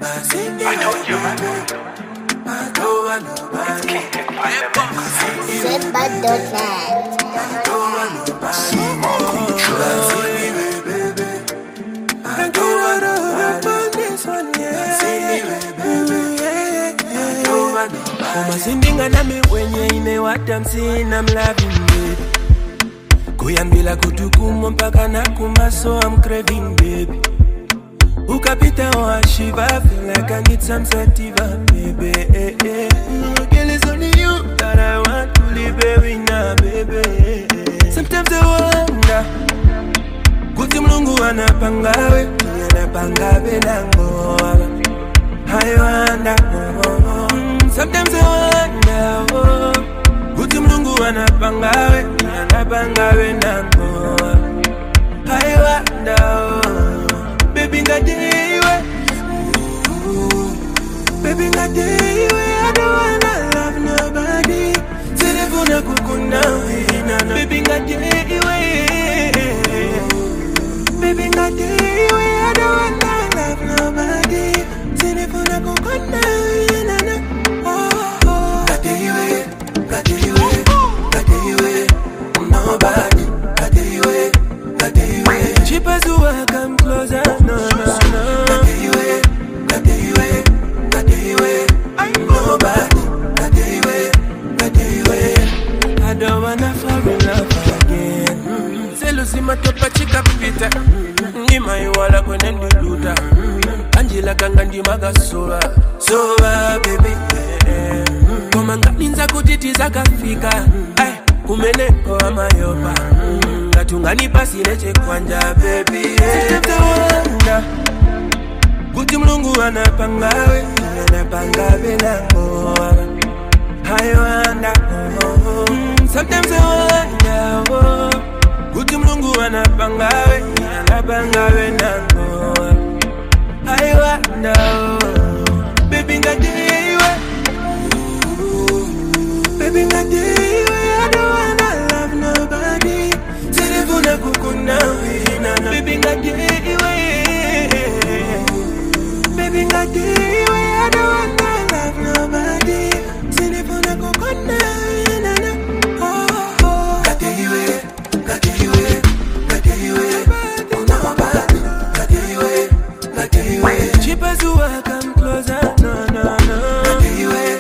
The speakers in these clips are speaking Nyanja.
I told you, man. Sindinga nami wenye ine what I'm seeing, I'm loving baby. Kuyambila kutukumo mpaka nakuma, so I'm craving baby. Ukapita wa shiva, feel like I need some sativa baby. Girl, it's only you that I want to live baby now baby. Sometimes I wonder kuti Mulungu anapangawe, anapangawe nango. I wonder. Sometimes I wonder, kuti Mulungu anapangawe, anapangawe nango. I wonder, baby ngadiwe, baby ngadiwe. I don't wanna love nobody. Telefona kukuna wina, baby ngadiwe, baby ngadiwe. I don't wanna love nobody. Telefona kukuna wina. Nobody, got the cheap as you work, come closer, no. Got the way. Nobody, got the way. I don't wanna fall in love again. Say Lucy matopa chika pita. Ngima iwala kwenye ndiluta. Angela kangandi magasova. Sova baby. Komanga ninza kutitiza kafika. Kumeneko amayoba ngatungani pasi leche kwanja baby. Sitawanda kuti Mulungu anapangawe, anapangawe nango. I wonder, sometimes I wonder kuti Mulungu anapangawe, anapangawe nango. I wonder, baby ngadiwe, baby ngadiwe. I don't wanna love nobody. Telefona kukuna wina, baby ngadiwe, baby ngadiwe. I don't wanna love nobody. Telefona kukuna wina. Ngadiwe. Nobody. Ngadiwe. Cheap as you are, come closer, no. Ngadiwe.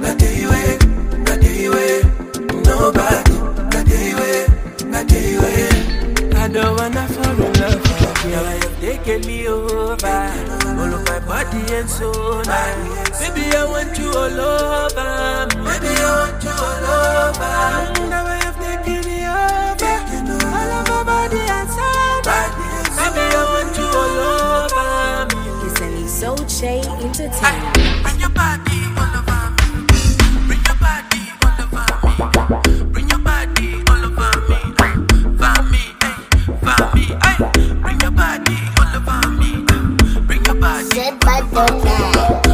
Nobody, got the way. I don't wanna fall in love again. I have taken me over, all of my body and soul. Baby, I want you all over. Baby, I want you all over. Now I have taken me over, all of my body and soul. Baby, I want you all over. Listening Soul Shade Entertainment. Bring your body all over me. Bring your body all over me. Bring your body all over me. For me, ay. Bring your body all over me. Bring your body. Said by the night.